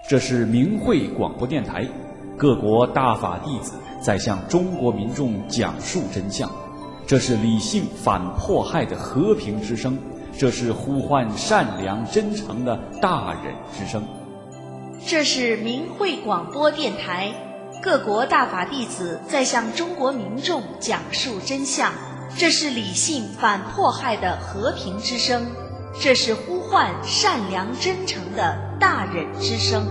这是明慧广播电台，各国大法弟子在向中国民众讲述真相。这是理性反迫害的和平之声，这是呼唤善良真诚的大忍之声。 这是明慧广播电台，各国大法弟子在向中国民众讲述真相。这是理性反迫害的和平之声，这是呼唤善良真诚的大忍之声。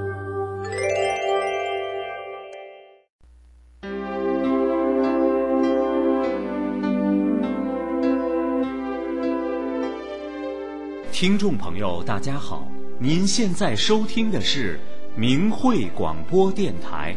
听众朋友大家好，您现在收听的是明慧广播电台。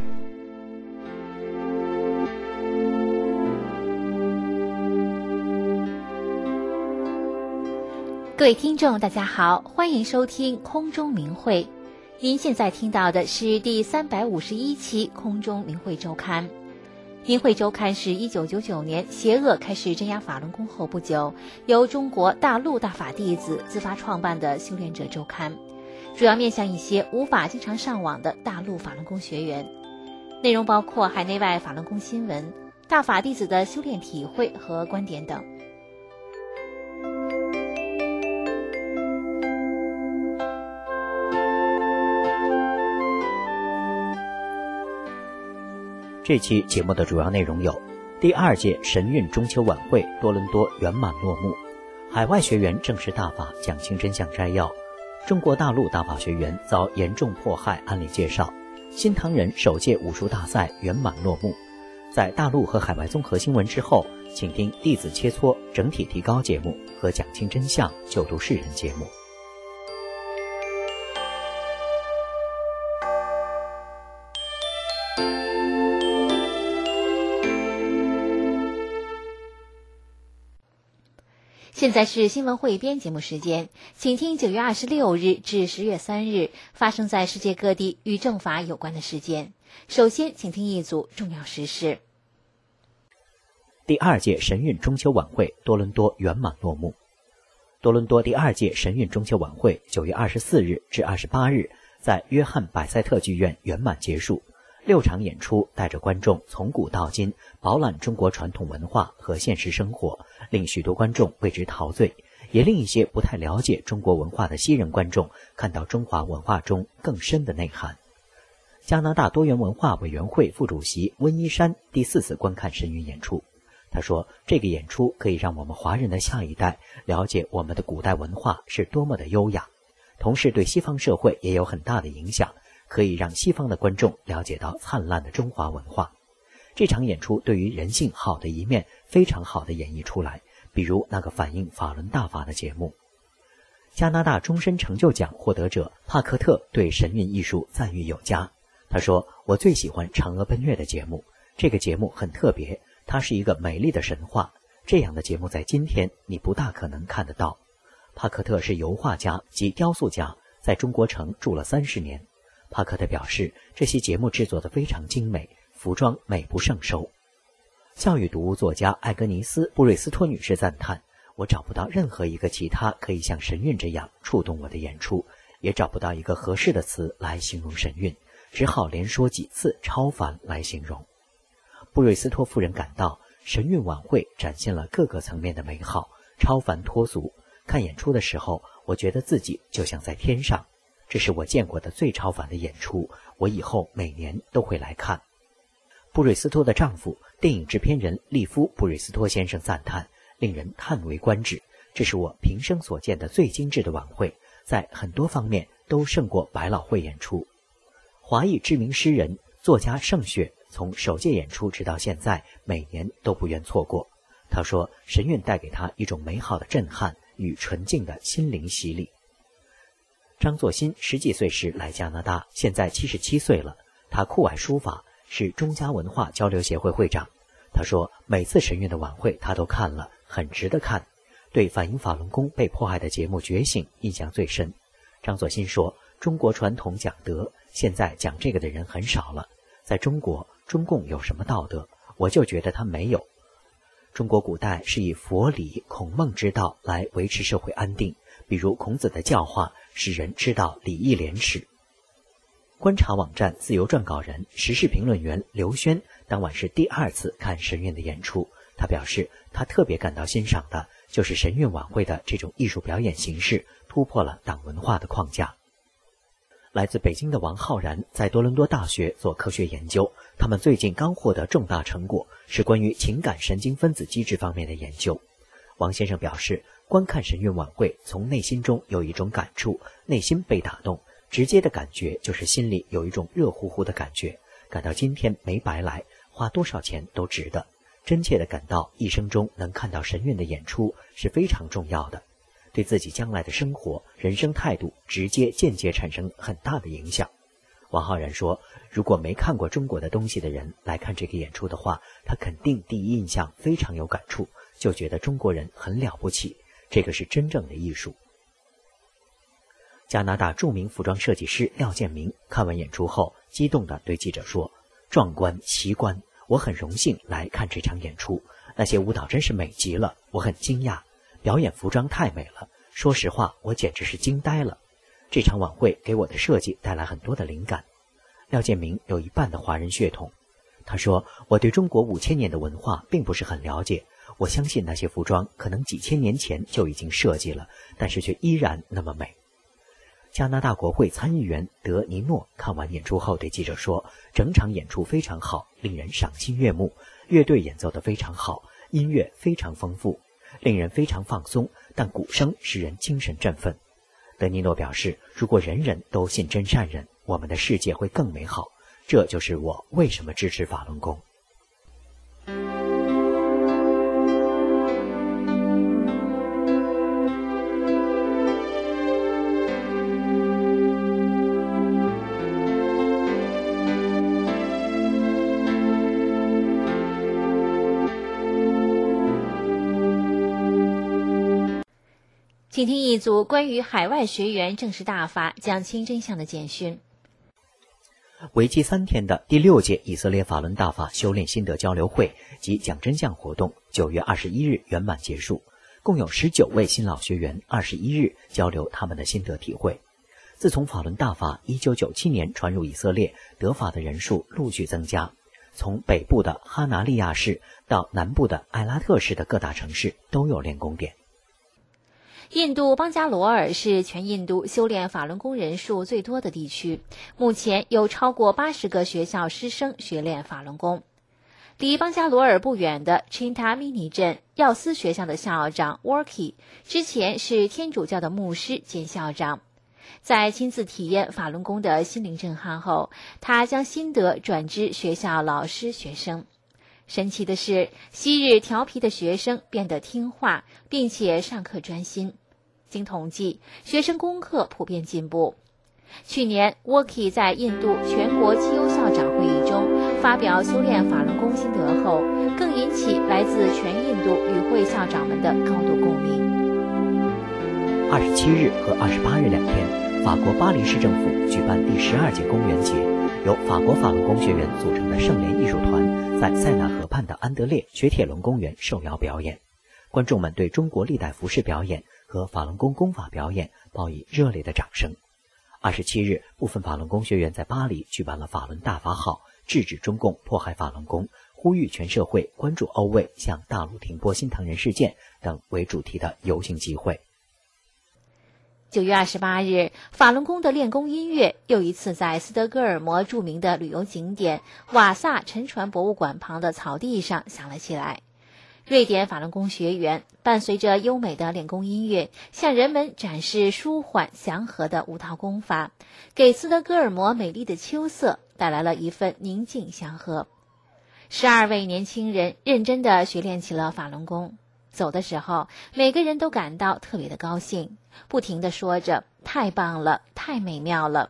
各位听众大家好，欢迎收听空中明慧。您现在听到的是第351期空中明慧周刊。明慧周刊是1999年邪恶开始镇压法轮功后不久，由中国大陆大法弟子自发创办的修炼者周刊，主要面向一些无法经常上网的大陆法轮功学员。内容包括海内外法轮功新闻、大法弟子的修炼体会和观点等。 这期节目的主要内容有：第2届神韵中秋晚会多伦多圆满落幕，海外学员正式大法讲清真相摘要，中国大陆大法学员遭严重迫害案例介绍，新唐人首届武术大赛圆满落幕。在大陆和海外综合新闻之后，请听弟子切磋整体提高节目和讲清真相救度世人节目。 现在是新闻汇编节目时间，请听9月26日至10月3日发生在世界各地与正法有关的事件。首先，请听一组重要时事。 第2届神韵中秋晚会多伦多圆满落幕。多伦多第2届神韵中秋晚会9月24日至28日在约翰百赛特剧院圆满结束。6场演出带着观众从古到今饱览中国传统文化和现实生活，令许多观众为之陶醉，也令一些不太了解中国文化的西人观众看到中华文化中更深的内涵。加拿大多元文化委员会副主席温一山第4次观看神韵演出，他说，这个演出可以让我们华人的下一代了解我们的古代文化是多么的优雅，同时对西方社会也有很大的影响，可以让西方的观众了解到灿烂的中华文化。这场演出对于人性好的一面非常好的演绎出来，比如那个反映法轮大法的节目。加拿大终身成就奖获得者帕克特对神韵艺术赞誉有加，他说，我最喜欢嫦娥奔月的节目，这个节目很特别，它是一个美丽的神话，这样的节目在今天你不大可能看得到。帕克特是油画家及雕塑家，在中国城住了30年。帕克特表示，这些节目制作得非常精美，服装美不胜收。教育读物作家艾格尼斯·布瑞斯托女士赞叹，我找不到任何一个其他可以像神韵这样触动我的演出，也找不到一个合适的词来形容神韵，只好连说几次超凡来形容。布瑞斯托夫人感到，神韵晚会展现了各个层面的美好，超凡脱俗。看演出的时候，我觉得自己就像在天上，这是我见过的最超凡的演出，我以后每年都会来看。布瑞斯托的丈夫，电影制片人利夫·布瑞斯托先生赞叹，令人叹为观止，这是我平生所见的最精致的晚会，在很多方面都胜过百老汇演出。华裔知名诗人、作家盛雪从首届演出直到现在，每年都不愿错过。他说，神韵带给他一种美好的震撼与纯净的心灵洗礼。张作新10几岁时来加拿大，现在77岁了。他酷爱书法，是中加文化交流协会会长。他说，每次神韵的晚会他都看了，很值得看。对反映法轮功被迫害的节目《觉醒》印象最深。张作新说，中国传统讲德，现在讲这个的人很少了。在中国，中共有什么道德？我就觉得他没有。中国古代是以佛理、孔孟之道来维持社会安定，比如孔子的教化使人知道礼义廉耻。 观察网站自由撰稿人、时事评论员刘轩当晚是第2次看神韵的演出。他表示，他特别感到欣赏的就是神韵晚会的这种艺术表演形式突破了党文化的框架。来自北京的王浩然在多伦多大学做科学研究，他们最近刚获得重大成果，是关于情感神经分子机制方面的研究。王先生表示，观看神韵晚会从内心中有一种感触，内心被打动，直接的感觉就是心里有一种热乎乎的感觉，感到今天没白来，花多少钱都值得，真切的感到一生中能看到神韵的演出是非常重要的，对自己将来的生活、人生态度直接间接产生很大的影响。王浩然说，如果没看过中国的东西的人来看这个演出的话，他肯定第一印象非常有感触，就觉得中国人很了不起，这个是真正的艺术。加拿大著名服装设计师廖建明看完演出后，激动地对记者说，壮观奇观，我很荣幸来看这场演出，那些舞蹈真是美极了，我很惊讶，表演服装太美了，说实话，我简直是惊呆了。这场晚会给我的设计带来很多的灵感。廖建明有一半的华人血统，他说，我对中国5000年的文化并不是很了解，我相信那些服装可能几千年前就已经设计了，但是却依然那么美。加拿大国会参议员德尼诺看完演出后对记者说，整场演出非常好，令人赏心悦目，乐队演奏得非常好，音乐非常丰富，令人非常放松，但鼓声使人精神振奋。德尼诺表示，如果人人都信真善人，我们的世界会更美好，这就是我为什么支持法轮功。 请听一组关于海外学员正式大法讲清真相的简讯。 为期3天的第6届以色列法轮大法修炼心得交流会及讲真相活动9月21日圆满结束，共有19位新老学员21日交流他们的心得体会。自从法轮大法1997年传入以色列，得法的人数陆续增加，从北部的哈拿利亚市到南部的艾拉特市的各大城市都有练功点。 印度邦加罗尔是全印度修炼法轮功人数最多的地区，目前有超过80个学校师生学练法轮功。离邦加罗尔不远的 Chintamani 镇药师学校的校长 Worky 之前是天主教的牧师兼校长，在亲自体验法轮功的心灵震撼后，他将心得转知学校老师学生。神奇的是，昔日调皮的学生变得听话，并且上课专心。经统计，学生功课普遍进步。去年 Worky 在印度全国绩优校长会议中发表修炼法轮功心得后，更引起来自全印度与会校长们的高度共鸣。 27日和28日2天，法国巴黎市政府举办第12届公园节，由法国法轮功学员组成的圣联艺术团在塞纳河畔的安德烈雪铁龙公园受邀表演。观众们对中国历代服饰表演和法轮功功法表演报以热烈的掌声。27日，部分法轮功学员在巴黎举办了法轮大法好，制止中共迫害法轮功，呼吁全社会关注欧卫向大陆停泊新唐人事件等为主题的游行集会。 9月28日，法轮功的练功音乐又一次在斯德哥尔摩著名的旅游景点瓦萨沉船博物馆旁的草地上响了起来。瑞典法轮功学员伴随着优美的练功音乐，向人们展示舒缓祥和的舞蹈功法，给斯德哥尔摩美丽的秋色带来了一份宁静祥和。12位年轻人认真地学练起了法轮功，走的时候每个人都感到特别的高兴，不停地说着太棒了，太美妙了。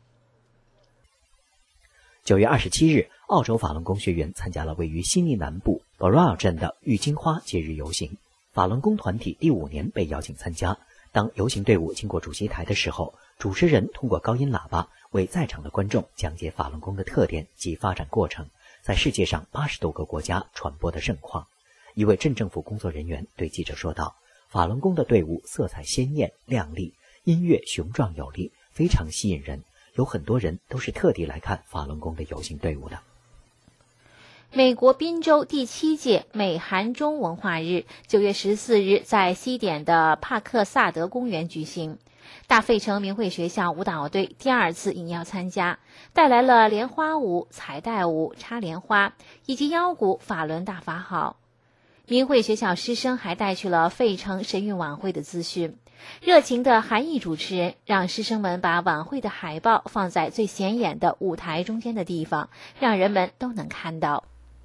9月27日，澳洲法轮功学员参加了位于悉尼南部 Baral 镇的郁金花节日游行。法轮功团体第5年被邀请参加。当游行队伍经过主席台的时候，主持人通过高音喇叭为在场的观众讲解法轮功的特点及发展过程，在世界上80多个国家传播的盛况。一位镇政府工作人员对记者说道，法轮功的队伍色彩鲜艳亮丽，音乐雄壮有力，非常吸引人， 有很多人都是特地来看法轮功的游行队伍的。 美国宾州第7届美韩中文化日9月14日在西点的帕克萨德公园举行。大费城明慧学校舞蹈队第2次应邀参加，带来了莲花舞、彩带舞、插莲花以及腰鼓法轮大法好。明慧学校师生还带去了费城神韵晚会的资讯。热情的韩裔主持人让师生们把晚会的海报放在最显眼的舞台中间的地方，让人们都能看到。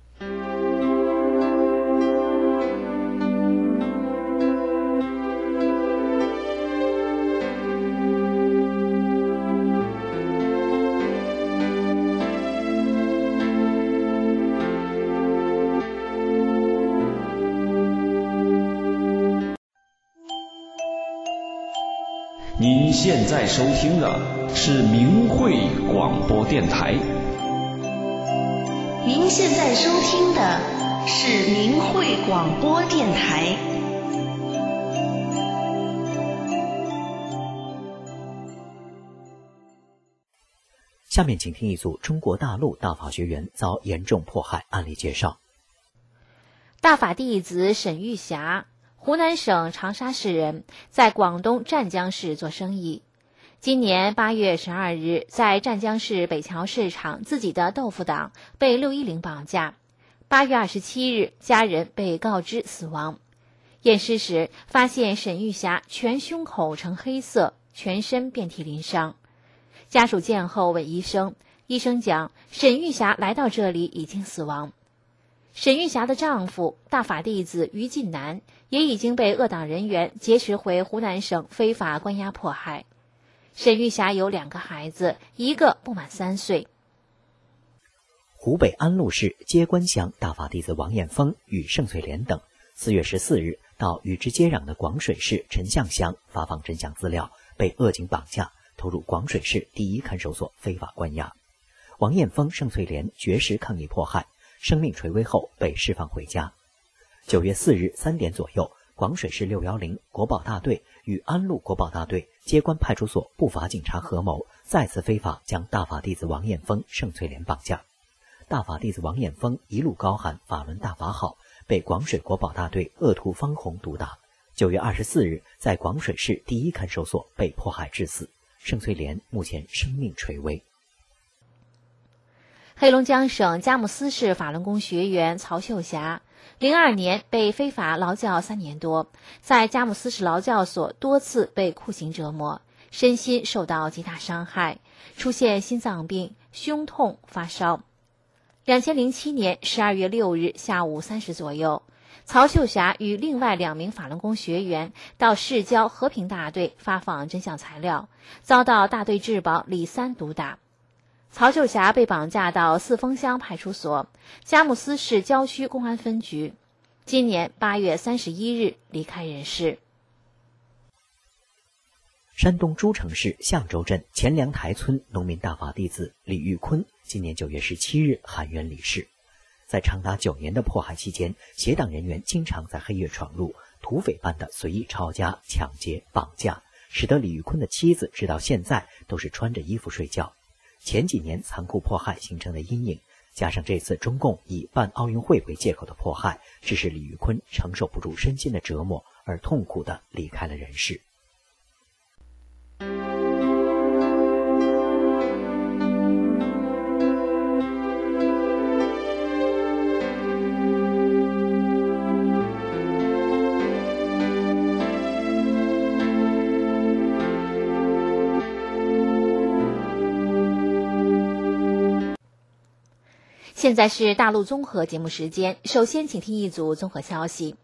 您现在收听的是明慧广播电台。 您现在收听的是明慧广播电台。 下面请听一组中国大陆大法学员遭严重迫害案例介绍。 大法弟子沈玉霞，湖南省长沙市人，在广东湛江市做生意。今年8月12日，在湛江市北桥市场自己的豆腐档被610绑架。8月27日，家人被告知死亡。验尸时发现沈玉霞全胸口呈黑色，全身遍体鳞伤。家属见后问医生，医生讲沈玉霞来到这里已经死亡。沈玉霞的丈夫大法弟子于晋南也已经被恶党人员劫持回湖南省非法关押迫害。沈玉霞有2个孩子，一个不满3岁。 湖北安陆市接官乡大法弟子王艳峰与盛翠莲等4月14日到与之接壤的广水市陈巷乡发放真相资料，被恶警绑架，投入广水市第1看守所非法关押。王艳峰、盛翠莲绝食抗议迫害，生命垂危后被释放回家。9月4日3点左右，广水市610国保大队与安陆国保大队接官派出所不法警察合谋，再次非法将大法弟子王艳峰、盛翠莲绑架。大法弟子王艳峰一路高喊法轮大法好，被广水国保大队恶徒方红毒打。9月24日，在广水市第1看守所被迫害致死。盛翠莲目前生命垂危。 黑龙江省佳木斯市法轮功学员曹秀霞，02年被非法劳教3年多，在佳木斯市劳教所多次被酷刑折磨，身心受到极大伤害，出现心脏病、胸痛、发烧。2007年12月6日下午3时左右，曹秀霞与另外2名法轮功学员到市郊和平大队发放真相材料，遭到大队治保李三毒打。曹秀霞被绑架到四峰乡派出所、佳木斯市郊区公安分局，今年8月31日离开人世。 山东诸城市象州镇前凉台村农民大法弟子李玉坤今年9月17日含冤离世。在长达9年的迫害期间，邪党人员经常在黑夜闯入，土匪般的随意抄家、抢劫、绑架，使得李玉坤的妻子直到现在都是穿着衣服睡觉。前几年残酷迫害形成的阴影，加上这次中共以办奥运会为借口的迫害，致使李玉坤承受不住身心的折磨，而痛苦地离开了人世。 现在是大陆综合节目时间，首先请听一组综合消息。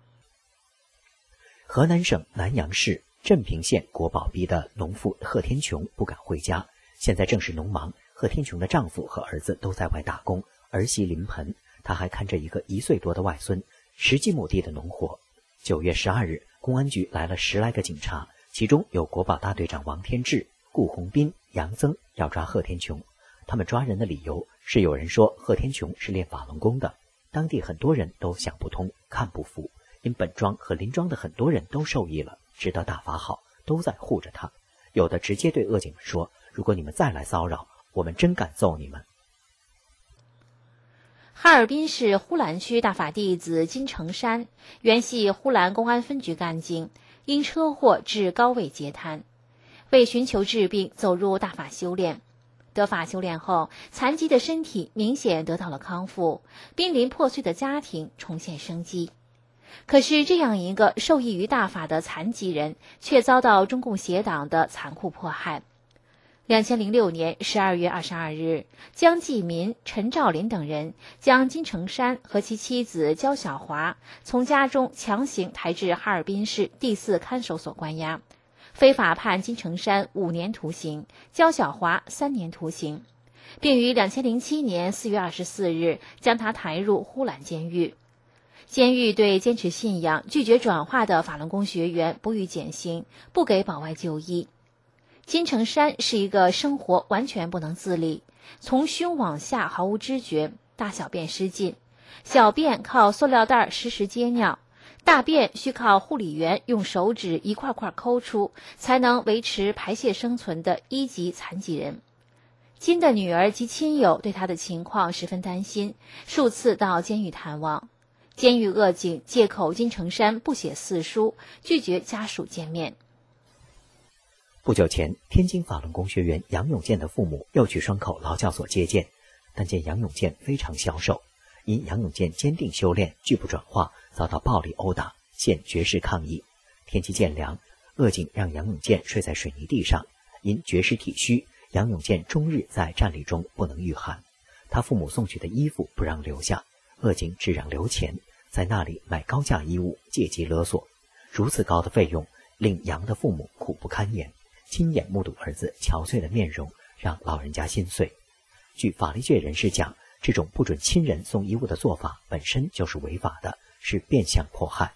河南省南阳市镇平县国宝逼的农妇贺天琼不敢回家，现在正是农忙，贺天琼的丈夫和儿子都在外打工，儿媳临盆，她还看着一个1岁多的外孙，实际亩地的农活。9月12日，公安局来了10来个警察，其中有国保大队长王天志、顾红斌、杨增，要抓贺天琼。他们抓人的理由是有人说贺天琼是练法轮功的，当地很多人都想不通，看不服，因本庄和邻庄的很多人都受益了，知道大法好，都在护着他。有的直接对恶警们说， 如果你们再来骚扰，我们真敢揍你们。 哈尔滨市呼兰区大法弟子金成山，原系呼兰公安分局干警，因车祸致高位截瘫，为寻求治病，走入大法修炼。得法修炼后，残疾的身体明显得到了康复，濒临破碎的家庭重现生机。可是这样一个受益于大法的残疾人，却遭到中共邪党的残酷迫害。2006年12月22日，江继民、陈兆林等人将金成山和其妻子焦小华从家中强行抬至哈尔滨市第4看守所关押，非法判金成山5年徒刑，焦小华3年徒刑，并于2007年4月24日将他抬入呼兰监狱。监狱对坚持信仰、拒绝转化的法轮功学员不予减刑，不给保外就医。金成山是一个生活完全不能自理，从胸往下毫无知觉，大小便失禁，小便靠塑料袋实时接尿，大便需靠护理员用手指一块块抠出，才能维持排泄生存的1级残疾人。金的女儿及亲友对他的情况十分担心，数次到监狱探望。监狱恶警借口金成山不写4书，拒绝家属见面。 不久前，天津法轮功学员杨永健的父母又去双口劳教所接见，但见杨永健非常消瘦，因杨永健坚定修炼，拒不转化，遭到暴力殴打，现绝食抗议。天气渐凉，恶警让杨永健睡在水泥地上，因绝食体虚，杨永健终日在战栗中不能御寒。他父母送去的衣服不让留下，恶警只让留钱，在那里买高价衣物，借机勒索。如此高的费用令杨的父母苦不堪言，亲眼目睹儿子憔悴的面容，让老人家心碎。据法律界人士讲，这种不准亲人送衣物的做法本身就是违法的，是变相迫害。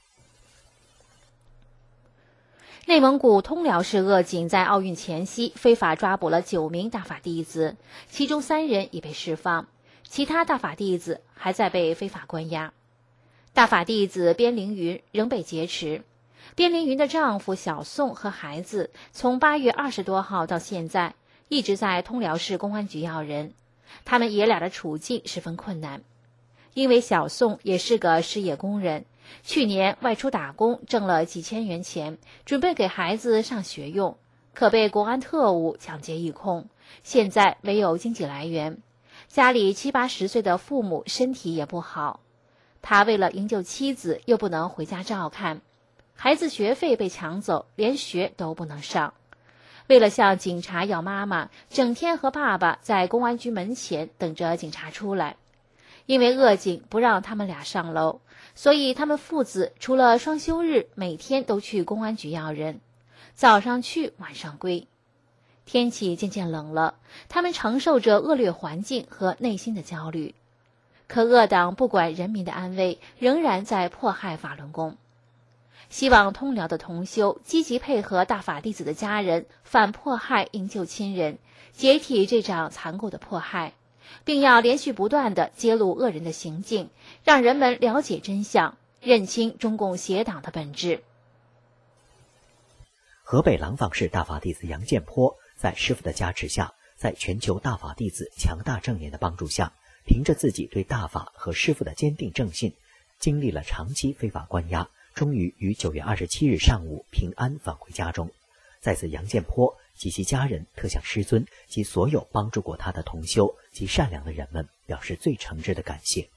内蒙古通辽市恶警在奥运前夕非法抓捕了9名大法弟子，其中3人已被释放，其他大法弟子还在被非法关押。大法弟子边凌云仍被劫持。边凌云的丈夫小宋和孩子从8月20多号到现在一直在通辽市公安局要人，他们爷俩的处境十分困难。因为小宋也是个失业工人，去年外出打工挣了几千元钱，准备给孩子上学用，可被国安特务抢劫一空，现在没有经济来源。家里70、80岁的父母身体也不好，他为了营救妻子又不能回家照看，孩子学费被抢走，连学都不能上。为了向警察要妈妈，整天和爸爸在公安局门前等着警察出来。因为恶警不让他们俩上楼，所以他们父子除了双休日，每天都去公安局要人，早上去，晚上归。天气渐渐冷了，他们承受着恶劣环境和内心的焦虑。可恶党不管人民的安危，仍然在迫害法轮功。希望通辽的同修积极配合大法弟子的家人，反迫害营救亲人，解体这场残酷的迫害，并要连续不断地揭露恶人的行径，让人们了解真相，认清中共邪党的本质。 河北廊坊市大法弟子杨建坡在师父的加持下，在全球大法弟子强大正言的帮助下，凭着自己对大法和师父的坚定正信，经历了长期非法关押，终于于9月27日上午平安返回家中。在此，杨建坡及其家人特向师尊及所有帮助过他的同修及善良的人们表示最诚挚的感谢。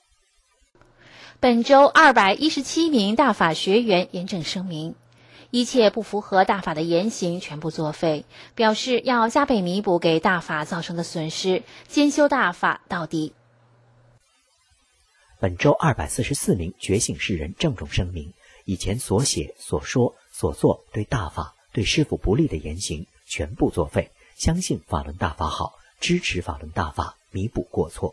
本周217名大法学员严正声明，一切不符合大法的言行全部作废，表示要加倍弥补给大法造成的损失，坚修大法到底。 本周244名觉醒世人郑重声明，以前所写、所说、所做对大法、对师父不利的言行全部作废，相信法轮大法好，支持法轮大法，弥补过错。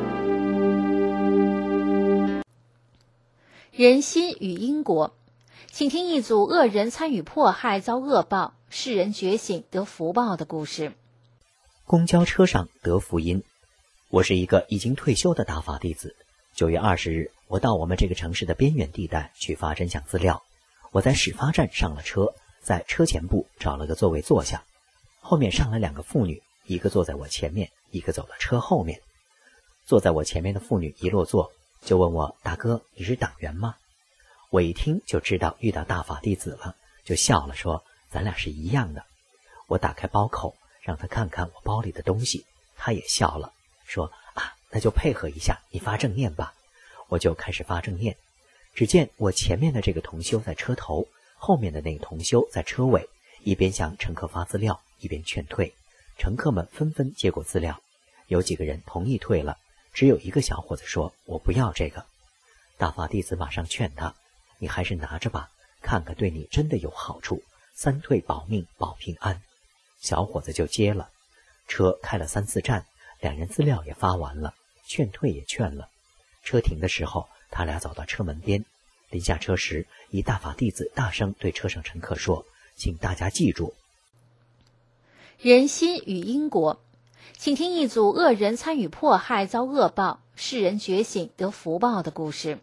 人心与因果。 请听一组恶人参与迫害遭恶报，世人觉醒得福报的故事。 公交车上得福音。我是一个已经退休的大法弟子。9月20日，我到我们这个城市的边远地带去发真相资料。我在始发站上了车，在车前部找了个座位坐下，后面上来2个妇女，一个坐在我前面，一个走到车后面。坐在我前面的妇女一落座，就问我：大哥，你是党员吗？我一听就知道遇到大法弟子了，就笑了说：咱俩是一样的。我打开包口，让他看看我包里的东西，他也笑了，说：那就配合一下，你发正念吧。我就开始发正念。只见我前面的这个同修在车头，后面的那个同修在车尾，一边向乘客发资料，一边劝退。乘客们纷纷接过资料，有几个人同意退了，只有一个小伙子说：我不要这个。大法弟子马上劝他：你还是拿着吧，看看对你真的有好处，3退保命保平安。小伙子就接了。车开了3、4站，2人资料也发完了，劝退也劝了。车停的时候，他俩走到车门边，临下车时，一大法弟子大声对车上乘客说：请大家记住， 人心与因果。请听一组恶人参与迫害遭恶报，世人觉醒得福报的故事。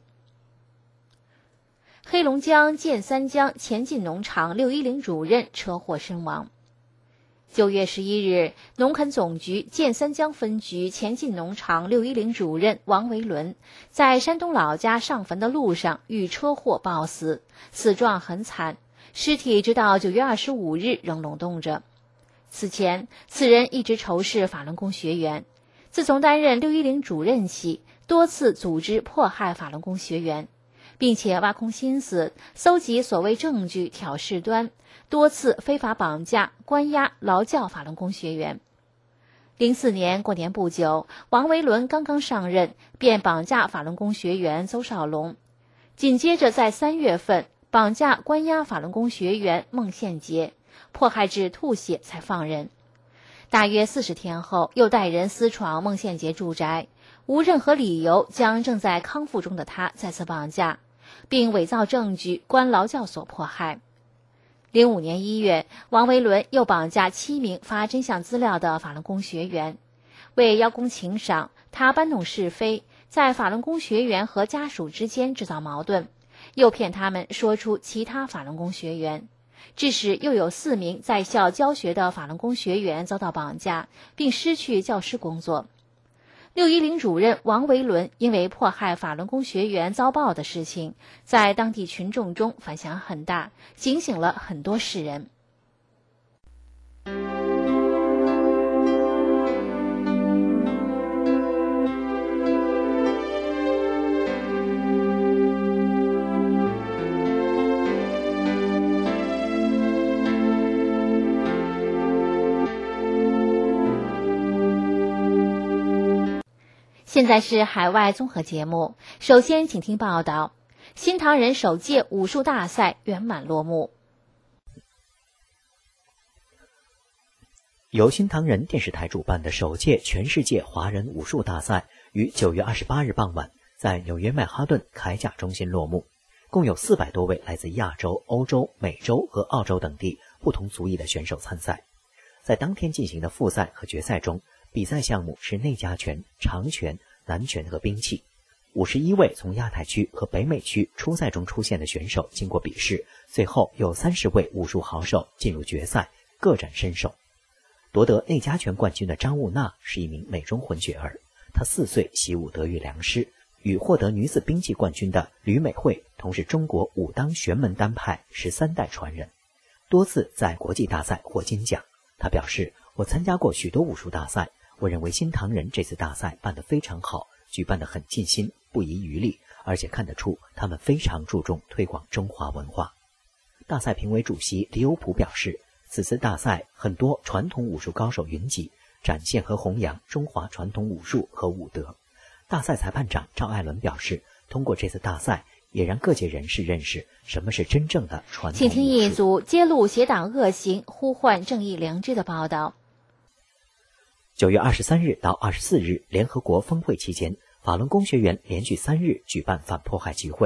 黑龙江建三江前进农场610主任车祸身亡。9月11日，农垦总局建三江分局前进农场610主任王维伦在山东老家上坟的路上遇车祸暴死，死状很惨，尸体直到9月25日仍冷冻着。此前，此人一直仇视法轮功学员，自从担任610主任起，多次组织迫害法轮功学员，并且挖空心思搜集所谓证据挑事端，多次非法绑架、关押、劳教法轮功学员。04年过年不久，王维伦刚刚上任，便绑架法轮功学员邹少龙，紧接着在3月份绑架关押法轮功学员孟宪杰，迫害至吐血才放人。大约40天后，又带人私闯孟宪杰住宅，无任何理由将正在康复中的他再次绑架，并伪造证据关劳教所迫害。05年1月，王维伦又绑架7名发真相资料的法轮功学员，为邀功请赏，他搬弄是非，在法轮功学员和家属之间制造矛盾，诱骗他们说出其他法轮功学员，致使又有4名在校教学的法轮功学员遭到绑架，并失去教师工作。610主任王维伦因为迫害法轮功学员遭报的事情，在当地群众中反响很大，警醒了很多世人。现在是海外综合节目，首先请听报道：新唐人首届武术大赛圆满落幕。 由新唐人电视台主办的首届全世界华人武术大赛于9月28日傍晚在纽约曼哈顿铠甲中心落幕，共有400多位来自亚洲、欧洲、美洲和澳洲等地不同族裔的选手参赛。在当天进行的复赛和决赛中，比赛项目是内家拳、长拳、南拳和兵器。51位从亚太区和北美区初赛中出现的选手经过比试，最后有30位武术好手进入决赛，各展身手。夺得内家拳冠军的张悟娜是一名美中混血儿，她4岁习武得遇良师，与获得女子兵器冠军的吕美惠同是中国武当玄门丹派13代传人，多次在国际大赛获金奖。她表示：我参加过许多武术大赛，我认为新唐人这次大赛办得非常好，举办得很尽心，不遗余力，而且看得出他们非常注重推广中华文化。大赛评委主席李欧普表示，此次大赛很多传统武术高手云集，展现和弘扬中华传统武术和武德。大赛裁判长赵艾伦表示，通过这次大赛也让各界人士认识什么是真正的传统武术。 请听一组揭露邪党恶行、呼唤正义良知的报道。 9月23日到24日联合国峰会期间，法轮功学员连续3日举办反迫害集会，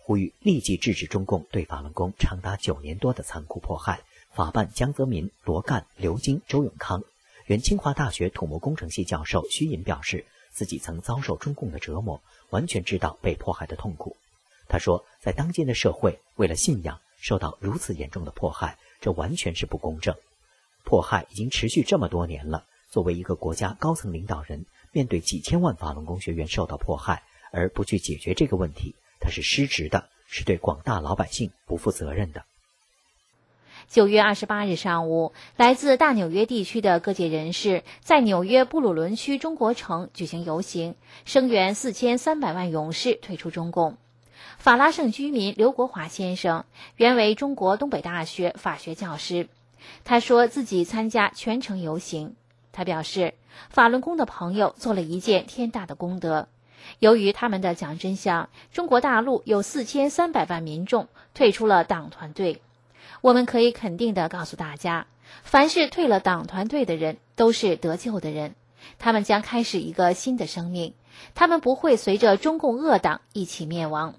呼吁立即制止中共对法轮功长达9年多的残酷迫害，法办江泽民、罗干、刘金、周永康。原清华大学土木工程系教授徐寅表示，自己曾遭受中共的折磨，完全知道被迫害的痛苦。他说，在当今的社会，为了信仰受到如此严重的迫害，这完全是不公正。迫害已经持续这么多年了，作为一个国家高层领导人，面对几千万法轮功学员受到迫害，而不去解决这个问题，他是失职的，是对广大老百姓不负责任的。 9月28日上午，来自大纽约地区的各界人士在纽约布鲁伦区中国城举行游行，声援4300万勇士退出中共。法拉盛居民刘国华先生原为中国东北大学法学教师，他说自己参加全程游行。他表示，法轮功的朋友做了一件天大的功德。由于他们的讲真相，中国大陆有4300万民众退出了党团队。我们可以肯定地告诉大家，凡是退了党团队的人都是得救的人，他们将开始一个新的生命，他们不会随着中共恶党一起灭亡。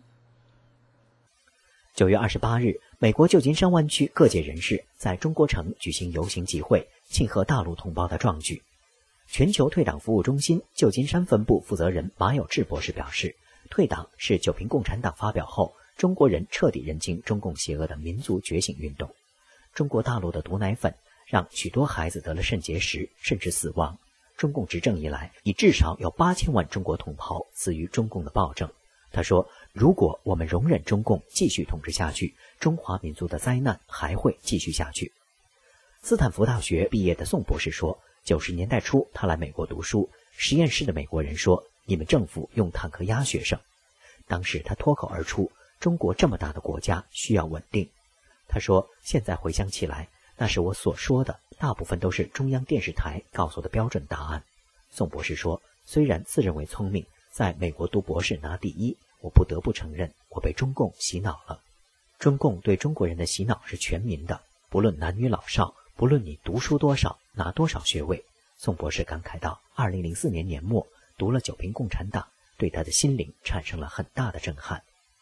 9月28日，美国旧金山湾区各界人士在中国城举行游行集会，庆贺大陆同胞的壮举。全球退党服务中心旧金山分部负责人马有志博士表示，退党是九平共产党发表后中国人彻底认清中共邪恶的民族觉醒运动。中国大陆的毒奶粉让许多孩子得了肾结石，甚至死亡。中共执政以来，已至少有8000万中国同胞死于中共的暴政。他说，如果我们容忍中共继续统治下去，中华民族的灾难还会继续下去。斯坦福大学毕业的宋博士说，90年代初他来美国读书，实验室的美国人说，你们政府用坦克压学生。当时他脱口而出，中国这么大的国家需要稳定。他说，现在回想起来，那是我所说的大部分都是中央电视台告诉的标准答案。宋博士说，虽然自认为聪明，在美国读博士拿第一，我不得不承认，我被中共洗脑了。中共对中国人的洗脑是全民的，不论男女老少，不论你读书多少，拿多少学位。宋博士感慨到，2004年年末读了九平共产党，对他的心灵产生了很大的震撼。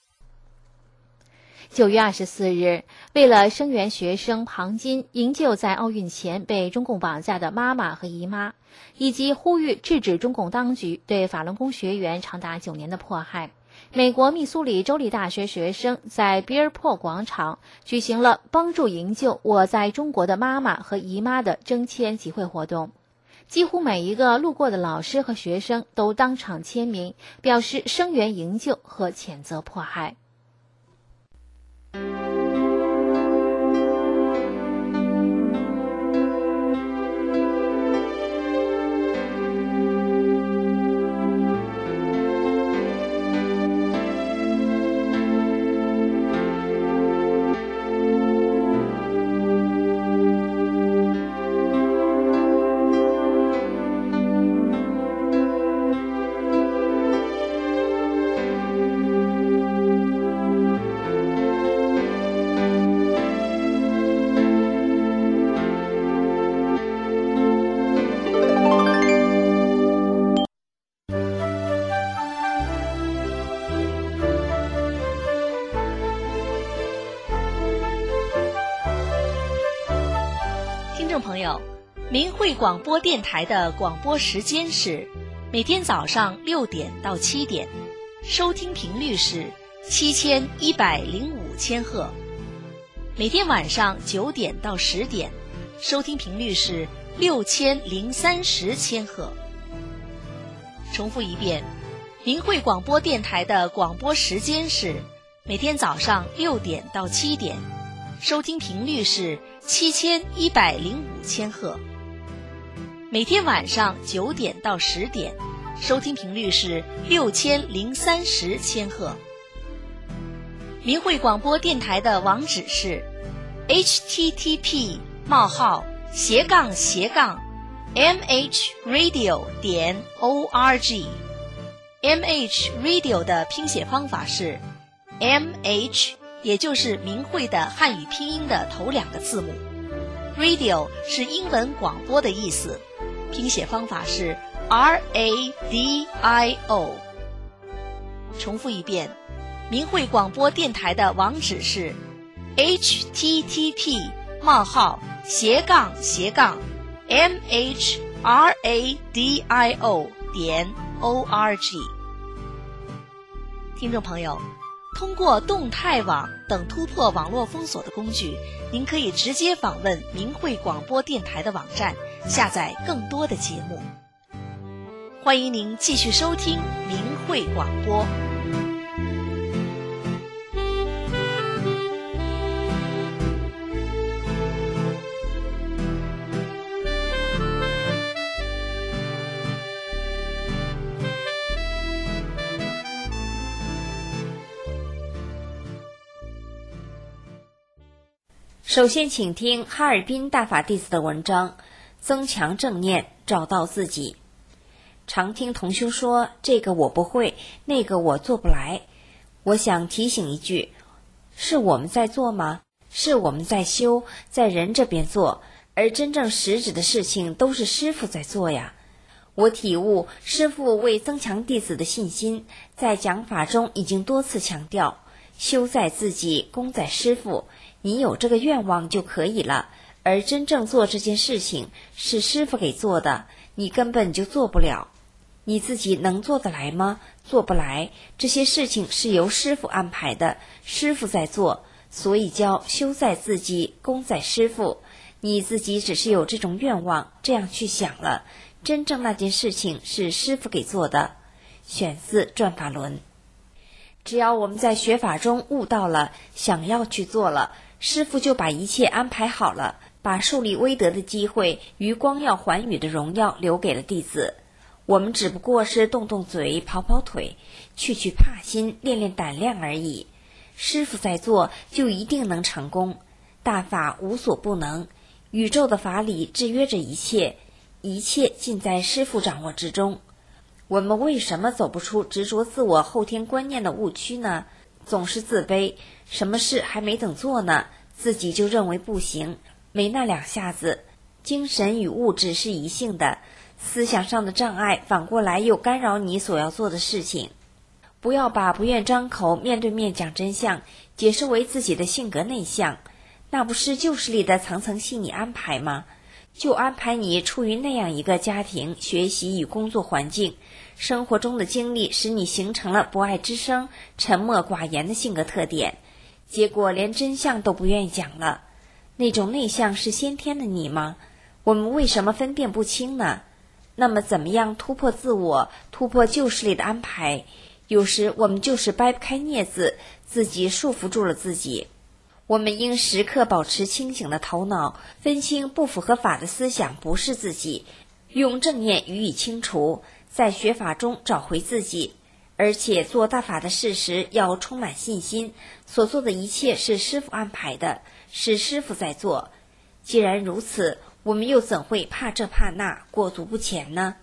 9月24日，为了声援学生庞金营救在奥运前被中共绑架的妈妈和姨妈，以及呼吁制止中共当局对法轮功学员长达9年的迫害，美国密苏里州立大学学生在比尔珀广场举行了帮助营救我在中国的妈妈和姨妈的征签集会活动。几乎每一个路过的老师和学生都当场签名，表示声援营救和谴责迫害。 朋友，明慧广播电台的广播时间是每天早上6点到7点，收听频率是7105千赫；每天晚上9点到10点，收听频率是6030千赫。重复一遍，明慧广播电台的广播时间是每天早上6点到7点，收听频率是7105千赫；每天晚上9点到10点，收听频率是6030千赫。明慧广播电台的网址是 http://mhradio.org。 MH Radio 的拼写方法是 MH， 也就是明慧的汉语拼音的头2个字母。Radio 是英文广播的意思，拼写方法是 RADIO。 重复一遍明慧广播电台的网址是 http://mhradio.org。听众朋友，通过动态网等突破网络封锁的工具，您可以直接访问明慧广播电台的网站，下载更多的节目。欢迎您继续收听明慧广播。 首先请听哈尔滨大法弟子的文章，增强正念，找到自己。常听同修说，这个我不会，那个我做不来。我想提醒一句，是我们在做吗？是我们在修，在人这边做，而真正实质的事情都是师父在做呀。我体悟，师父为增强弟子的信心，在讲法中已经多次强调，修在自己，功在师父，你有这个愿望就可以了，而真正做这件事情是师父给做的，你根本就做不了。你自己能做得来吗？做不来。这些事情是由师父安排的，师父在做，所以叫修在自己，功在师父。你自己只是有这种愿望，这样去想了，真正那件事情是师父给做的。选自转法轮。只要我们在学法中悟到了，想要去做了，师父就把一切安排好了，把树立威德的机会与光耀寰宇的荣耀留给了弟子。我们只不过是动动嘴，跑跑腿，去怕心，练练胆量而已。师父在做，就一定能成功。大法无所不能，宇宙的法理制约着一切，一切尽在师父掌握之中。我们为什么走不出执着自我后天观念的误区呢？总是自卑，什么事还没等做呢，自己就认为不行，没那两下子。精神与物质是一性的，思想上的障碍反过来又干扰你所要做的事情。不要把不愿张口面对面讲真相解释为自己的性格内向，那不是旧势力的层层细腻安排吗？就安排你处于那样一个家庭、学习与工作环境，生活中的经历使你形成了不爱吱声、沉默寡言的性格特点，结果连真相都不愿意讲了。那种内向是先天的你吗？我们为什么分辨不清呢？那么怎么样突破自我，突破旧势力的安排？有时我们就是掰不开镊子，自己束缚住了自己。我们应时刻保持清醒的头脑，分清不符合法的思想不是自己，用正念予以清除，在学法中找回自己。而且做大法的事时要充满信心，所做的一切是师父安排的，是师父在做。既然如此，我们又怎会怕这怕那，裹足不前呢？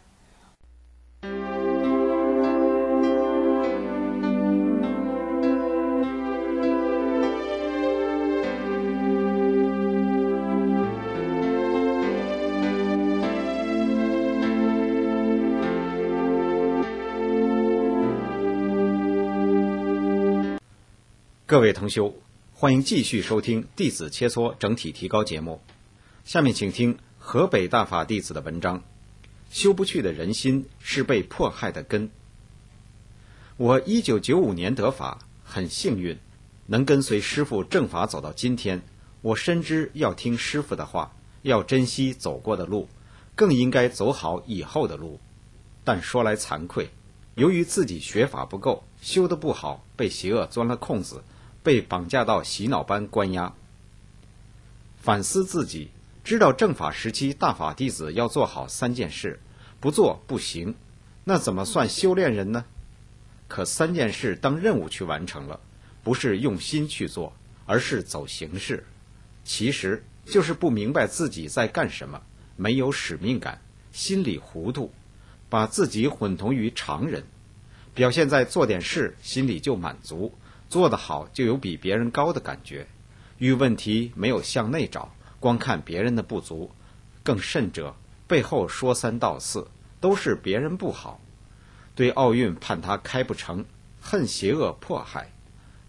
各位同修，欢迎继续收听弟子切磋整体提高节目。下面请听河北大法弟子的文章，修不去的人心是被迫害的根。我1995年得法，很幸运，能跟随师父正法走到今天。我深知要听师父的话，要珍惜走过的路，更应该走好以后的路。但说来惭愧，由于自己学法不够，修得不好，被邪恶钻了空子，被绑架到洗脑班关押。反思自己，知道正法时期大法弟子要做好3件事，不做不行，那怎么算修炼人呢？可3件事当任务去完成了，不是用心去做，而是走形式。其实就是不明白自己在干什么，没有使命感，心里糊涂，把自己混同于常人，表现在做点事心里就满足，做得好就有比别人高的感觉，遇问题没有向内找，光看别人的不足，更甚者背后说3道4，都是别人不好。对奥运判他开不成，恨邪恶迫害，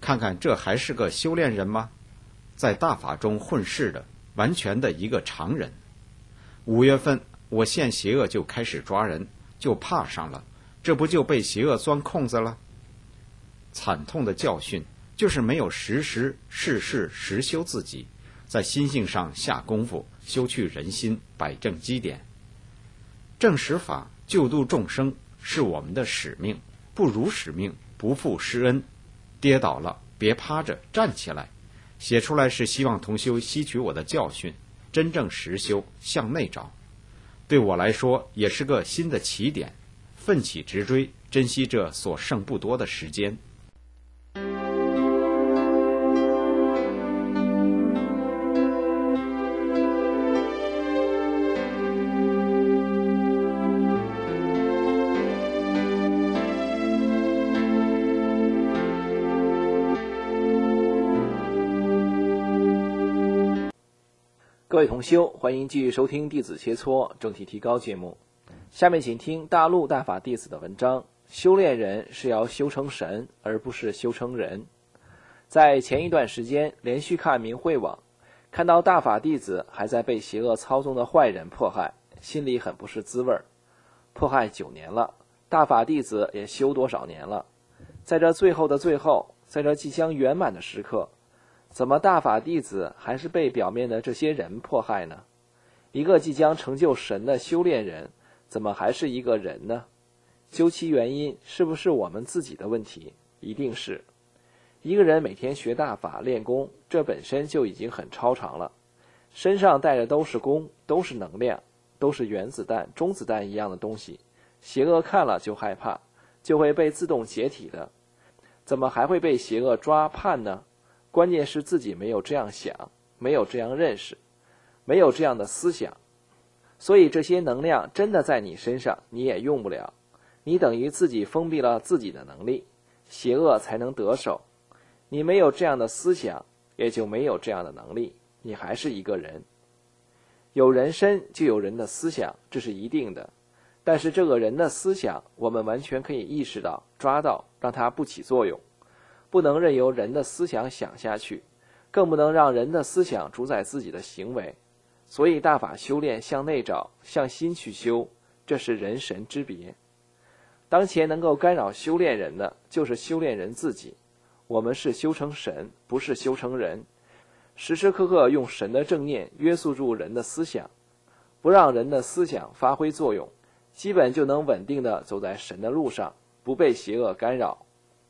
看看这还是个修炼人吗？在大法中混世的，完全的一个常人。5月份我现邪恶就开始抓人，就怕上了，这不就被邪恶钻空子了？惨痛的教训就是没有事事实修自己，在心性上下功夫，修去人心，摆正基点。正实法救度众生是我们的使命，不辱使命，不负师恩。跌倒了别趴着，站起来。写出来是希望同修吸取我的教训，真正实修，向内找。对我来说也是个新的起点，奋起直追，珍惜这所剩不多的时间。 各位同修，欢迎继续收听弟子切磋正题提高节目。下面请听大陆大法弟子的文章：修炼人是要修成神，而不是修成人。在前一段时间连续看明慧网，看到大法弟子还在被邪恶操纵的坏人迫害，心里很不是滋味。迫害9年了，大法弟子也修多少年了？在这最后的最后，在这即将圆满的时刻，怎么大法弟子还是被表面的这些人迫害呢？一个即将成就神的修炼人，怎么还是一个人呢？究其原因，是不是我们自己的问题？一定是。一个人每天学大法练功，这本身就已经很超常了。身上带着都是功，都是能量，都是原子弹、中子弹一样的东西。邪恶看了就害怕，就会被自动解体的。怎么还会被邪恶抓判呢？关键是自己没有这样想，没有这样认识，没有这样的思想，所以这些能量真的在你身上，你也用不了。你等于自己封闭了自己的能力，邪恶才能得手。你没有这样的思想，也就没有这样的能力，你还是一个人。有人身就有人的思想，这是一定的。但是这个人的思想，我们完全可以意识到、抓到，让它不起作用。不能任由人的思想想下去，更不能让人的思想主宰自己的行为。所以大法修炼向内找，向心去修，这是人神之别。当前能够干扰修炼人的，就是修炼人自己。我们是修成神，不是修成人。时时刻刻用神的正念约束住人的思想，不让人的思想发挥作用，基本就能稳定地走在神的路上，不被邪恶干扰。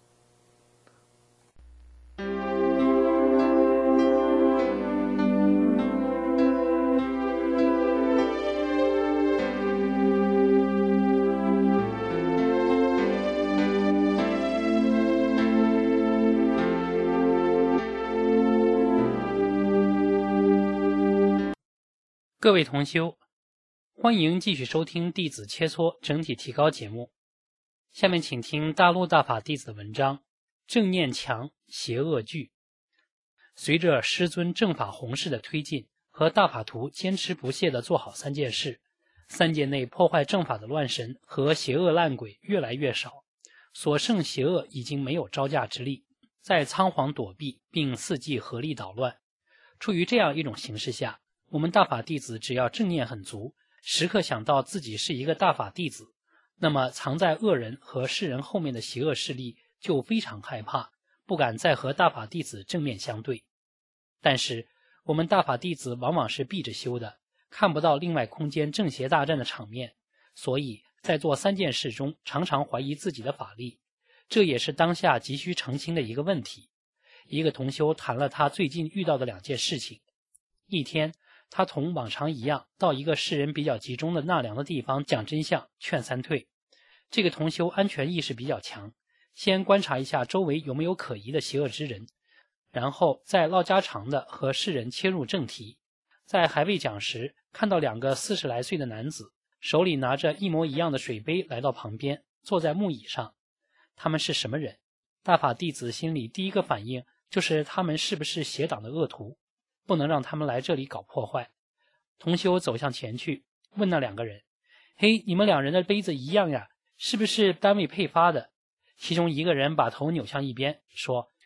各位同修，欢迎继续收听弟子切磋整体提高节目。下面请听大陆大法弟子的文章：正念强，邪恶惧。随着师尊正法弘誓的推进和大法徒坚持不懈地做好3件事，3界内破坏正法的乱神和邪恶烂鬼越来越少，所剩邪恶已经没有招架之力，在仓皇躲避并伺机合力捣乱。处于这样一种形势下，我们大法弟子只要正念很足，时刻想到自己是一个大法弟子，那么藏在恶人和世人后面的邪恶势力就非常害怕，不敢再和大法弟子正面相对。但是我们大法弟子往往是闭着修的，看不到另外空间正邪大战的场面，所以在做3件事中常常怀疑自己的法力，这也是当下急需澄清的一个问题。一个同修谈了他最近遇到的2件事情。一天，他同往常一样到一个世人比较集中的纳凉的地方讲真相，劝3退。这个同修安全意识比较强，先观察一下周围有没有可疑的邪恶之人，然后再唠家常的和世人切入正题。在还未讲时，看到2个40来岁的男子手里拿着一模一样的水杯来到旁边，坐在木椅上。他们是什么人？大法弟子心里第一个反应就是他们是不是邪党的恶徒，不能让他们来这里搞破坏。同修走向前去，问那2个人：嘿，你们2人的杯子一样呀，是不是单位配发的？其中一个人把头扭向一边，说：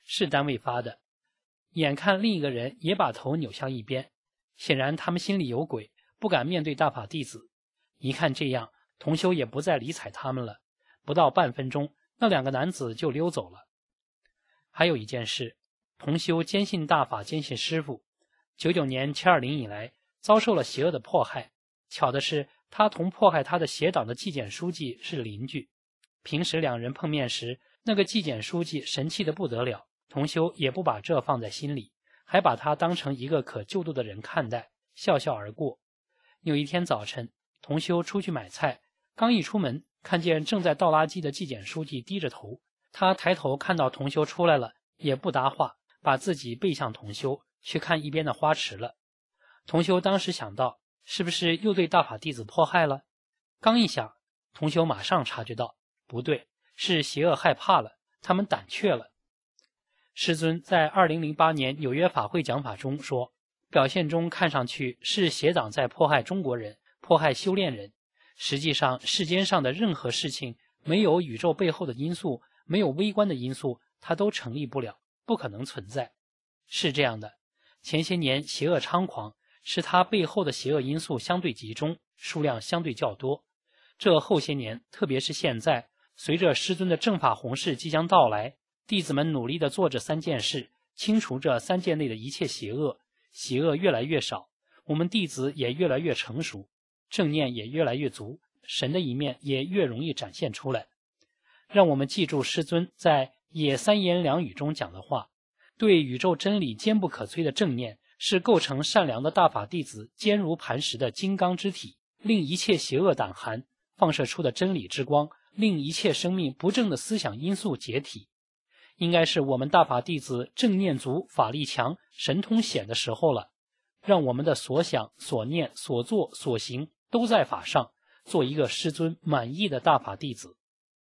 是单位发的。眼看另一个人也把头扭向一边，显然他们心里有鬼，不敢面对大法弟子。一看这样，同修也不再理睬他们了。不到半分钟，那2个男子就溜走了。还有一件事，同修坚信大法，坚信师父。99年720以来，遭受了邪恶的迫害。巧的是，他同迫害他的邪党的纪检书记是邻居。平时2人碰面时，那个纪检书记神气得不得了，同修也不把这放在心里，还把他当成一个可救度的人看待，笑笑而过。有一天早晨，同修出去买菜，刚一出门，看见正在倒垃圾的纪检书记低着头。他抬头看到同修出来了，也不答话，把自己背向同修，去看一边的花池了。同修当时想到，是不是又对大法弟子迫害了？刚一想，同修马上察觉到，不对，是邪恶害怕了，他们胆怯了。师尊在2008年纽约法会讲法中说，表现中看上去是邪党在迫害中国人，迫害修炼人。实际上，世间上的任何事情，没有宇宙背后的因素，没有微观的因素，它都成立不了，不可能存在。是这样的，前些年邪恶猖狂，是它背后的邪恶因素相对集中，数量相对较多。这后些年，特别是现在，随着师尊的正法弘誓即将到来，弟子们努力地做这3件事，清除这3界内的一切邪恶，邪恶越来越少，我们弟子也越来越成熟，正念也越来越足，神的一面也越容易展现出来。让我们记住师尊在也3言2语中讲的话，对宇宙真理坚不可摧的正念，是构成善良的大法弟子坚如磐石的金刚之体，令一切邪恶胆寒，放射出的真理之光，令一切生命不正的思想因素解体。应该是我们大法弟子正念足，法力强，神通显的时候了。让我们的所想、所念、所做、所行都在法上，做一个师尊满意的大法弟子。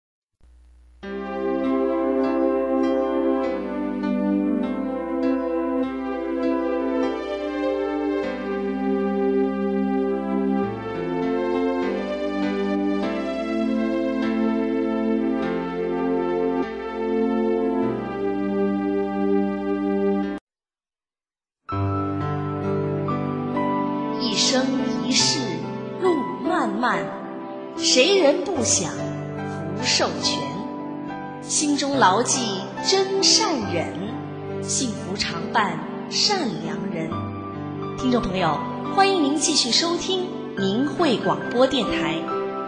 一生一世路漫漫，谁人不想福寿全？心中牢记真善忍，幸福常伴善良人。听众朋友，欢迎您继续收听明慧广播电台。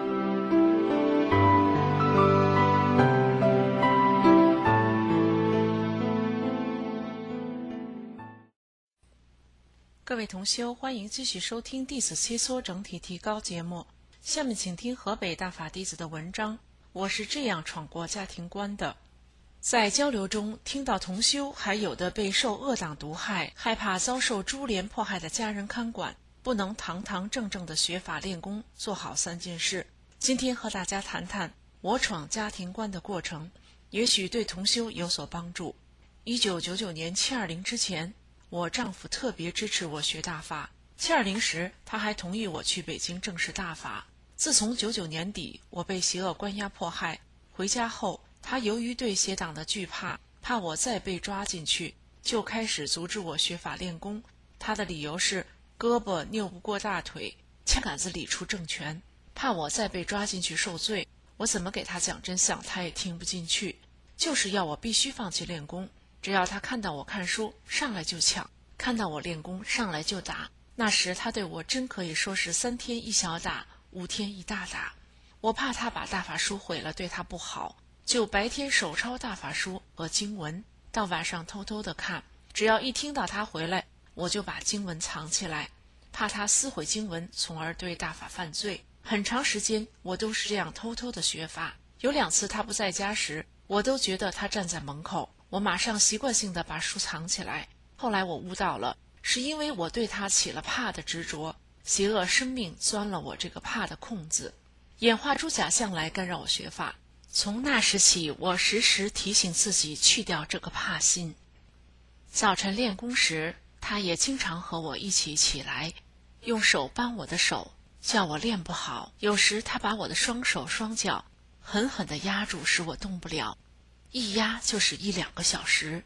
各位同修，欢迎继续收听弟子切磋整体提高节目。下面请听河北大法弟子的文章，我是这样闯过家庭关的。在交流中听到同修还有的被受恶党毒害，害怕遭受株连迫害的家人看管，不能堂堂正正的学法练功，做好3件事。今天和大家谈谈我闯家庭关的过程，也许对同修有所帮助。1999年720之前，我丈夫特别支持我学大法。720时，他还同意我去北京正式大法。自从99年底我被邪恶关押迫害，回家后，他由于对邪党的惧怕，怕我再被抓进去，就开始阻止我学法练功。他的理由是胳膊拗不过大腿，枪杆子理出政权，怕我再被抓进去受罪。我怎么给他讲真相，他也听不进去，就是要我必须放弃练功。只要他看到我看书，上来就抢；看到我练功，上来就打。那时他对我真可以说是3天1小打，5天1大打。我怕他把大法书毁了，对他不好，就白天手抄大法书和经文，到晚上偷偷的看。只要一听到他回来，我就把经文藏起来，怕他撕毁经文，从而对大法犯罪。很长时间我都是这样偷偷的学法。有2次他不在家时，我都觉得他站在门口，我马上习惯性的把书藏起来。后来我悟到了，是因为我对他起了怕的执着，邪恶生命钻了我这个怕的空子，演化出假象来干扰我学法。从那时起，我时时提醒自己去掉这个怕心。早晨练功时，他也经常和我一起起来，用手扳我的手，叫我练不好。有时他把我的双手双脚狠狠地压住，使我动不了，一压就是1-2个小时。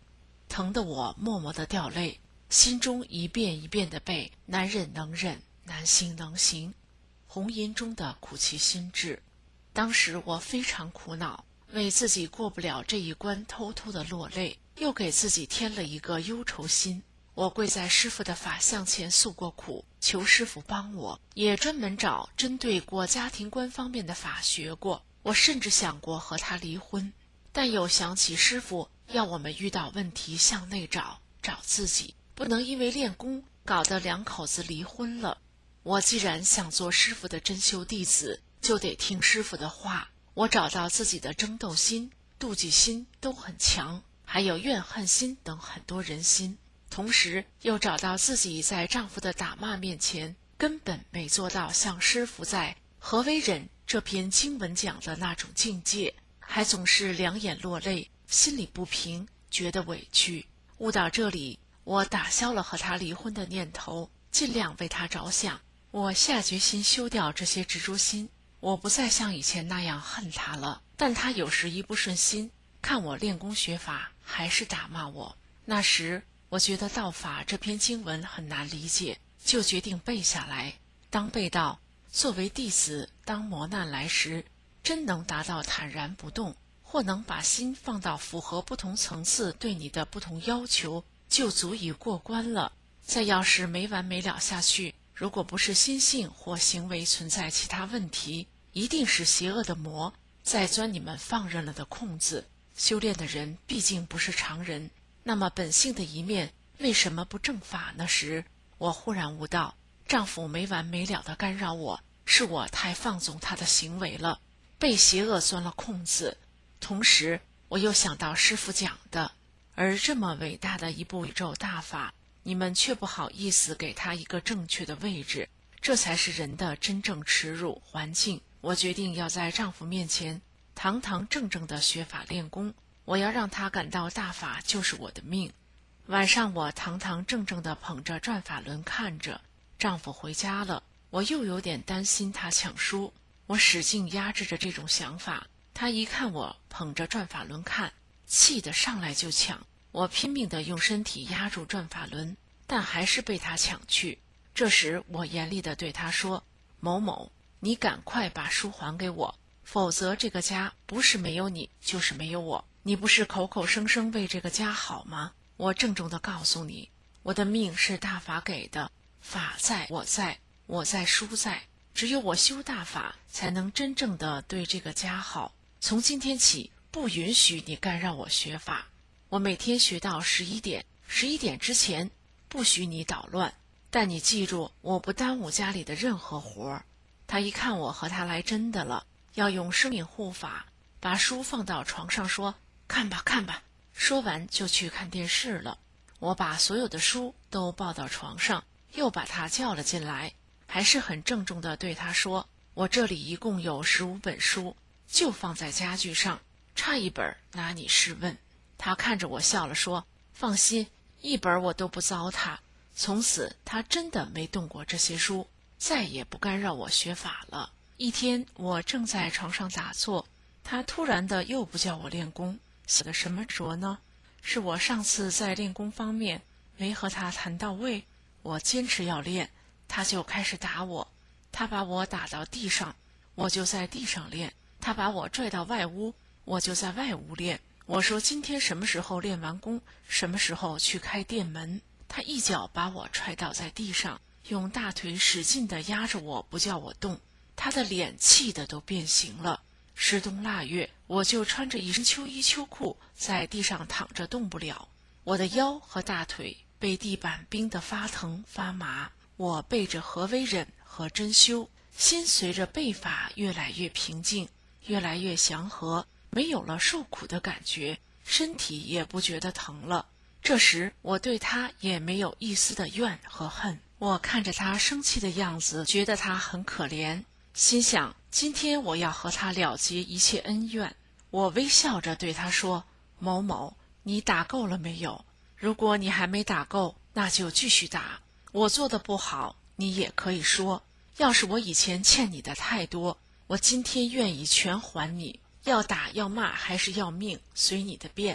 疼得我默默地掉泪，心中一遍一遍地背男人能忍，难行能行，红吟中的苦其心志。当时我非常苦恼，为自己过不了这一关偷偷的落泪，又给自己添了一个忧愁心。我跪在师父的法像前诉过苦，求师父帮我，也专门找针对过家庭观方面的法学过。我甚至想过和他离婚，但又想起师父要我们遇到问题向内找，找自己，不能因为练功搞得两口子离婚了。我既然想做师父的真修弟子，就得听师父的话。我找到自己的争斗心、妒忌心都很强，还有怨恨心等很多人心，同时又找到自己在丈夫的打骂面前根本没做到像师父在《何为忍》这篇经文讲的那种境界，还总是两眼落泪，心里不平，觉得委屈。悟到这里，我打消了和他离婚的念头，尽量为他着想。我下决心修掉这些执着心，我不再像以前那样恨他了。但他有时一不顺心，看我练功学法，还是打骂我。那时我觉得道法这篇经文很难理解，就决定背下来。当背到作为弟子，当磨难来时，真能达到坦然不动，或能把心放到符合不同层次对你的不同要求，就足以过关了。再要是没完没了下去，如果不是心性或行为存在其他问题，一定是邪恶的魔在钻你们放任了的空子。修炼的人毕竟不是常人，那么本性的一面为什么不正法呢？时我忽然悟到，丈夫没完没了地干扰我，是我太放纵他的行为了，被邪恶钻了空子。同时我又想到师父讲的，而这么伟大的一部宇宙大法，你们却不好意思给他一个正确的位置，这才是人的真正耻辱环境。我决定要在丈夫面前堂堂正正的学法练功，我要让他感到大法就是我的命。晚上我堂堂正正地捧着转法轮看着丈夫回家了，我又有点担心他抢书，我使劲压制着这种想法。他一看我捧着转法轮看，气得上来就抢，我拼命地用身体压住转法轮，但还是被他抢去。这时我严厉地对他说，某某，你赶快把书还给我，否则这个家不是没有你就是没有我。你不是口口声声为这个家好吗？我郑重地告诉你，我的命是大法给的，法在我在，我在书在，只有我修大法才能真正的对这个家好。从今天起不允许你干扰我学法，我每天学到11点，11点之前不许你捣乱，但你记住，我不耽误家里的任何活儿。他一看我和他来真的了，要用生命护法，把书放到床上说，看吧看吧，说完就去看电视了。我把所有的书都抱到床上，又把他叫了进来，还是很郑重地对他说，我这里一共有15本书，就放在家具上，差一本拿你试问。他看着我笑了说，放心，一本我都不糟蹋。从此他真的没动过这些书，再也不干扰我学法了。一天我正在床上打坐，他突然的又不叫我练功，写的什么着呢？是我上次在练功方面没和他谈到位，我坚持要练，他就开始打我。他把我打到地上，我就在地上练，他把我拽到外屋，我就在外屋练。我说今天什么时候练完功，什么时候去开店门。他一脚把我踹倒在地上，用大腿使劲地压着我，不叫我动。他的脸气得都变形了。湿冬腊月，我就穿着一身秋衣秋裤在地上躺着动不了，我的腰和大腿被地板冰得发疼发麻。我背着何为忍和真修，心随着背法越来越平静，越来越祥和，没有了受苦的感觉，身体也不觉得疼了。这时我对他也没有一丝的怨和恨，我看着他生气的样子，觉得他很可怜，心想今天我要和他了结一切恩怨。我微笑着对他说，某某，你打够了没有？如果你还没打够，那就继续打。我做的不好，你也可以说，要是我以前欠你的太多，我今天愿意全还你，要打要骂还是要命，随你的便。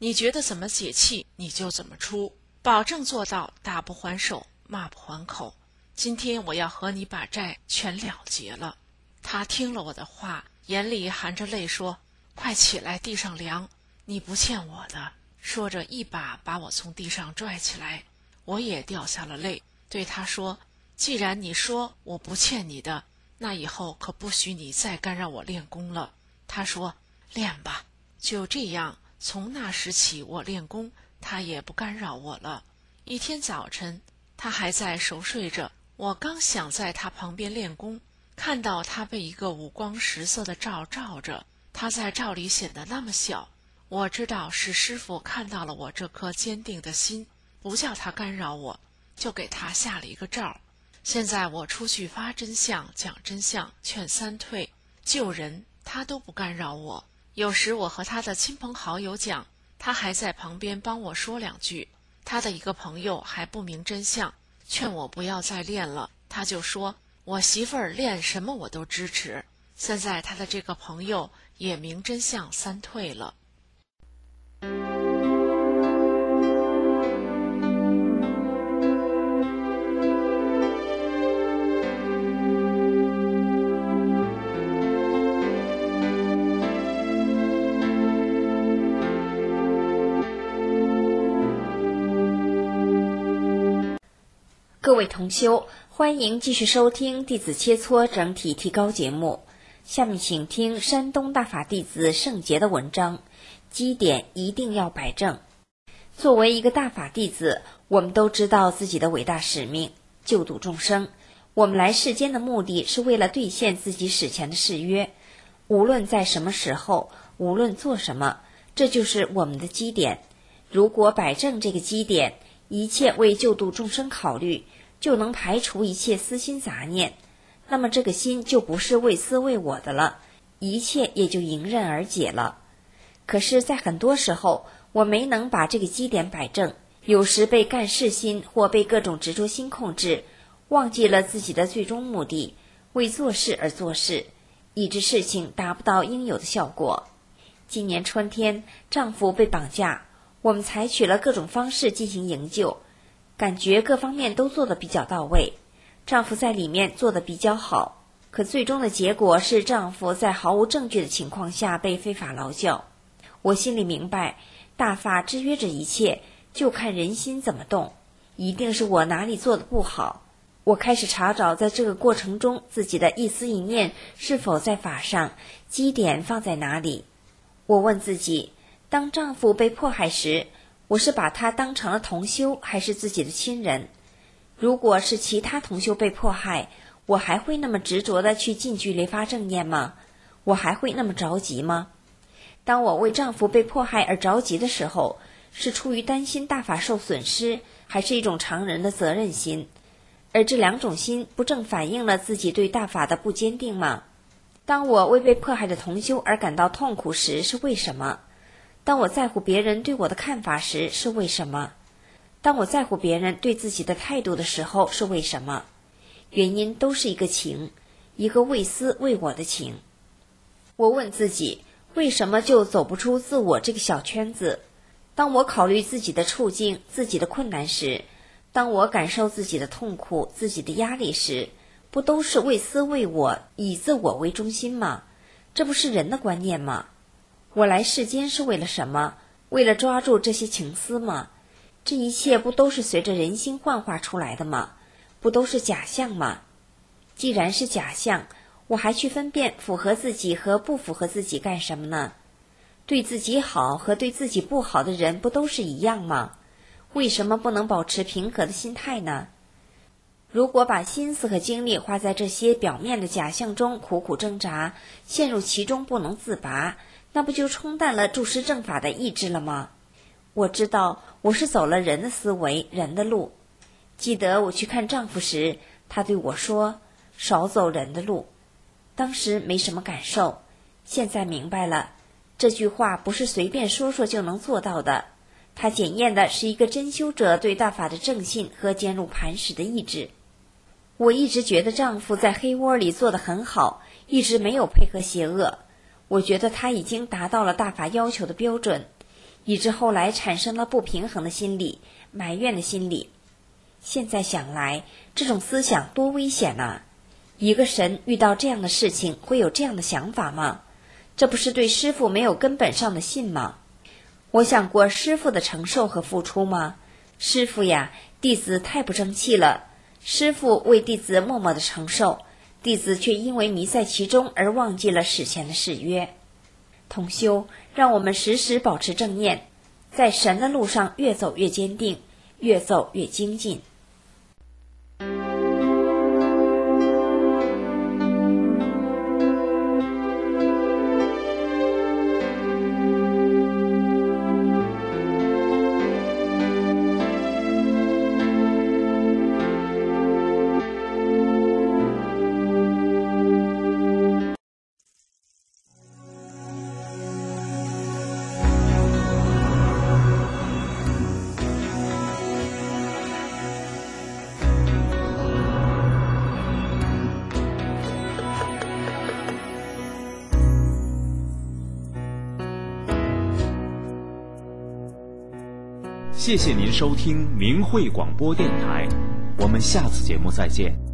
你觉得怎么解气你就怎么出，保证做到打不还手，骂不还口。今天我要和你把债全了结了。他听了我的话，眼里含着泪说，快起来，地上凉，你不欠我的。说着一把把我从地上拽起来，我也掉下了泪，对他说，既然你说我不欠你的，那以后可不许你再干扰我练功了。他说，练吧。就这样，从那时起我练功，他也不干扰我了。一天早晨，他还在熟睡着，我刚想在他旁边练功，看到他被一个五光十色的罩罩着，他在罩里显得那么小，我知道是师父看到了我这颗坚定的心，不叫他干扰我，就给他下了一个罩。现在我出去发真相，讲真相，劝三退，救人，他都不干扰我。有时我和他的亲朋好友讲，他还在旁边帮我说两句。他的一个朋友还不明真相，劝我不要再练了，他就说，我媳妇儿练什么我都支持。现在他的这个朋友也明真相，三退了。 各位同修，欢迎继续收听弟子切磋整体提高节目。下面请听山东大法弟子圣杰的文章，基点一定要摆正。作为一个大法弟子，我们都知道自己的伟大使命，救度众生。我们来世间的目的是为了兑现自己史前的誓约，无论在什么时候，无论做什么，这就是我们的基点。如果摆正这个基点，一切为救度众生考虑，就能排除一切私心杂念，那么这个心就不是为私为我的了，一切也就迎刃而解了。可是在很多时候，我没能把这个基点摆正，有时被干事心或被各种执着心控制，忘记了自己的最终目的，为做事而做事，以致事情达不到应有的效果。今年春天，丈夫被绑架，我们采取了各种方式进行营救，感觉各方面都做得比较到位，丈夫在里面做得比较好，可最终的结果是丈夫在毫无证据的情况下被非法劳教。我心里明白，大法制约着一切，就看人心怎么动，一定是我哪里做得不好。我开始查找在这个过程中自己的一思一念是否在法上，基点放在哪里。我问自己，当丈夫被迫害时，我是把他当成了同修还是自己的亲人？如果是其他同修被迫害，我还会那么执着地去近距离发正念吗？我还会那么着急吗？当我为丈夫被迫害而着急的时候，是出于担心大法受损失，还是一种常人的责任心？而这两种心不正反映了自己对大法的不坚定吗？当我为被迫害的同修而感到痛苦时，是为什么？当我在乎别人对我的看法时，是为什么？当我在乎别人对自己的态度的时候，是为什么？原因都是一个情，一个为私为我的情。我问自己，为什么就走不出自我这个小圈子？当我考虑自己的处境、自己的困难时，当我感受自己的痛苦、自己的压力时，不都是为私为我，以自我为中心吗？这不是人的观念吗？我来世间是为了什么？为了抓住这些情思吗？这一切不都是随着人心幻化出来的吗？不都是假象吗？既然是假象，我还去分辨符合自己和不符合自己干什么呢？对自己好和对自己不好的人不都是一样吗？为什么不能保持平和的心态呢？如果把心思和精力花在这些表面的假象中苦苦挣扎，陷入其中不能自拔，那不就冲淡了注释正法的意志了吗？我知道我是走了人的思维，人的路。记得我去看丈夫时，他对我说，少走人的路。当时没什么感受，现在明白了，这句话不是随便说说就能做到的，它检验的是一个真修者对大法的正信和坚如磐石的意志。我一直觉得丈夫在黑窝里做得很好，一直没有配合邪恶。我觉得他已经达到了大法要求的标准， 以致后来产生了不平衡的心理、埋怨的心理。现在想来，这种思想多危险啊！一个神遇到这样的事情会有这样的想法吗？这不是对师父没有根本上的信吗？我想过师父的承受和付出吗？师父呀，弟子太不争气了。师父为弟子默默的承受，弟子却因为迷在其中而忘记了史前的誓约。同修，让我们时时保持正念，在神的路上越走越坚定，越走越精进。 谢谢您收听明慧广播电台，我们下次节目再见。